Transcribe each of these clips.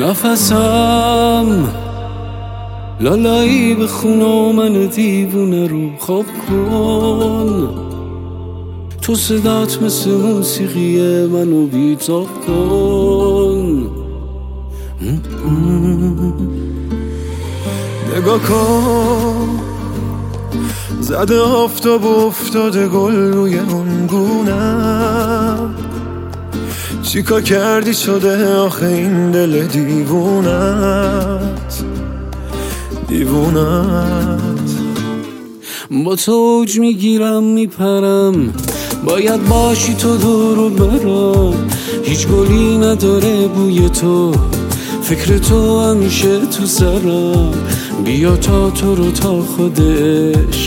نفسم لالایی به خونه من دیوونه رو خواب کن. تو صدات مثل موسیقی منو بیتاب کن. نگاه کن زده آفتاب و افتاده گل روی اون گونم. چیکار کردی شده آخه این دل دیوونت با تو اوج میگیرم میپرم. باید باشی تو دورو برم. هیچ گلی نداره بوی تو، فکر تو همیشه تو سرم. بیا تا تو رو تا خودش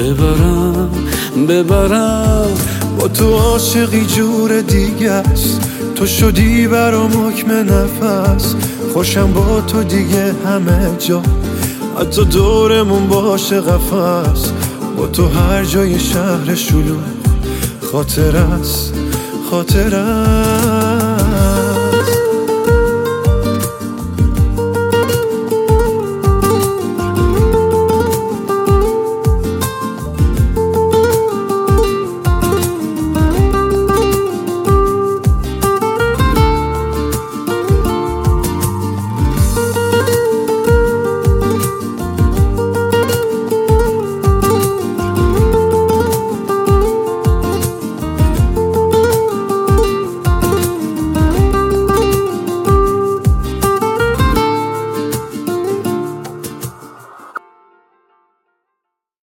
ببرم. با تو عاشقی جور دیگه است. تو شدی برام حکم نفس. خوشم با تو دیگه همه جا، حتی دورمون باشه قفس. با تو هر جای شهر شلوغ خاطر است.